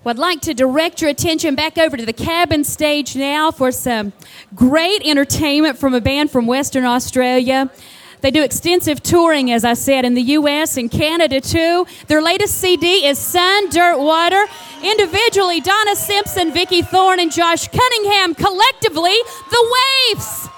Well, I'd like to direct your attention back over to the cabin stage now for some great entertainment from a band from Western Australia. They do extensive touring, as I said, in the U.S. and Canada, too. Their latest CD is Sun, Dirt, Water. Individually, Donna Simpson, Vicky Thorne, and Josh Cunningham. Collectively, The Waifs.